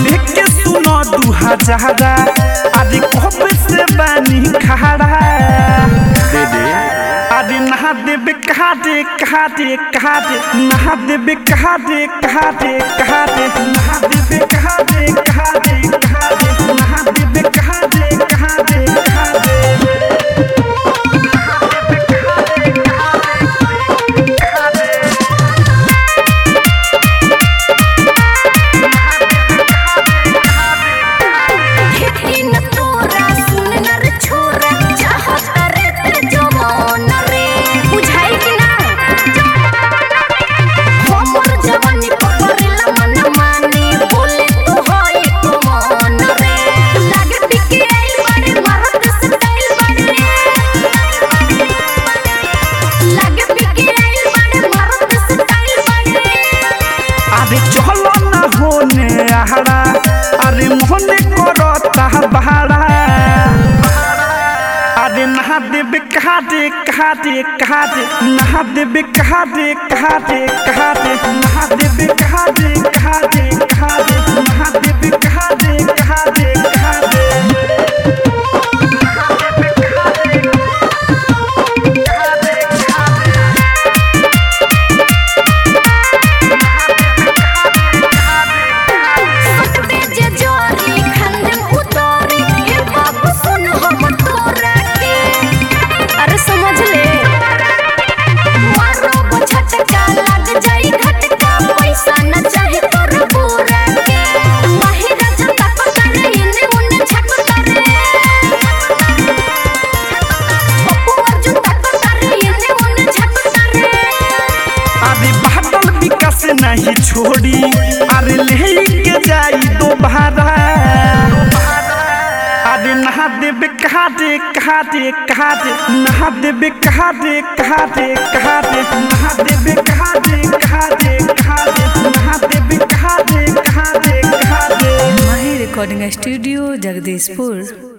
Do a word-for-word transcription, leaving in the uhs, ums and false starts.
लेके सुनो दू हजारा अरे कब से बानी खड़ा दे दे अरे नहा देबे कहा दे कहा दे कहा दे नहा देबे कहा दे कहा दे कहा दे नहा देबे कहा दे कहा दे कहा दे नहा देबे कहा दे कहा दे कहा दे अरे मोहने करता बहारा अरे नहा देबे कहा दे कहा दे कहा दे नहा देबे कहा दे कहा दे कहा दे नहा देबे कहा दे कहा दे कहा दे नहा देबे कहा दे कहा दे कहा दे नहीं छोड़ी अरे लेके जाई दोबारा अरे नहा देबे कहा दे कहा दे कहा दे नहा देबे कहा दे कहा दे कहा दे नहा देबे कहा दे कहा दे कहा दे नहा देबे कहा दे कहा दे कहा दे माही रिकॉर्डिंग स्टूडियो जगदीशपुर।